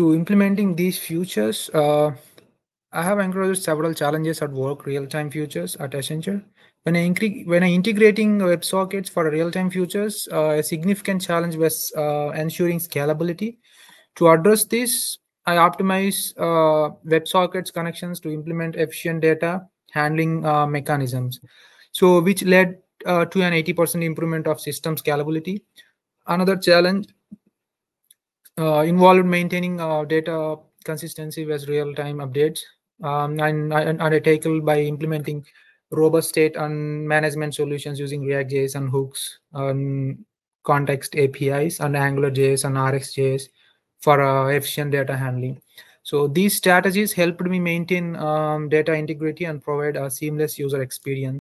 To implementing these features, I have encountered several challenges at work. Real-time features at Accenture. When I integrating WebSockets for real-time features, a significant challenge was ensuring scalability. To address this, I optimize WebSockets connections to implement efficient data handling mechanisms, so which led to an 80% improvement of system scalability. Another challenge involved maintaining data consistency with real-time updates, and I tackle by implementing robust state and management solutions using React.js and hooks, context APIs, and AngularJS and RxJS for efficient data handling. So these strategies helped me maintain data integrity and provide a seamless user experience.